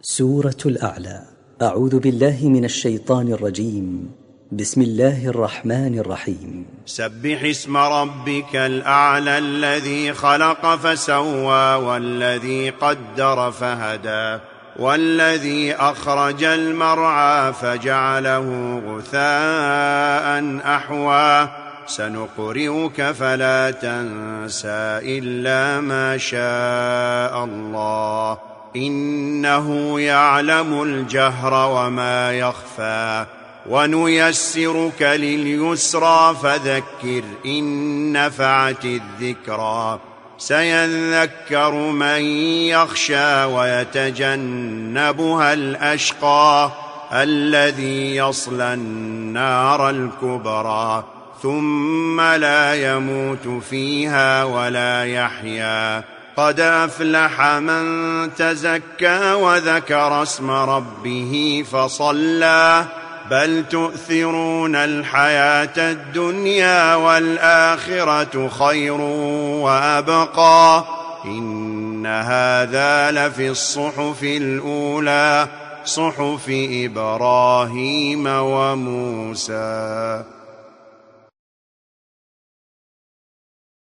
سورة الأعلى. أعوذ بالله من الشيطان الرجيم. بسم الله الرحمن الرحيم. سبح اسم ربك الأعلى الذي خلق فسوى والذي قدر فهدى والذي أخرج المرعى فجعله غثاء أحوى سنقرئك فلا تنسى إلا ما شاء الله إنه يعلم الجهر وما يخفى ونيسرك لليسرى فذكر إن نفعت الذكرى سيذكر من يخشى ويتجنبها الأشقى الذي يصلى النار الكبرى ثم لا يموت فيها ولا يحيا قد أفلح من تزكى وذكر اسم ربه فصلى بل تؤثرون الحياة الدنيا والآخرة خير وأبقى إن هذا لفي الصحف الأولى صحف إبراهيم وموسى.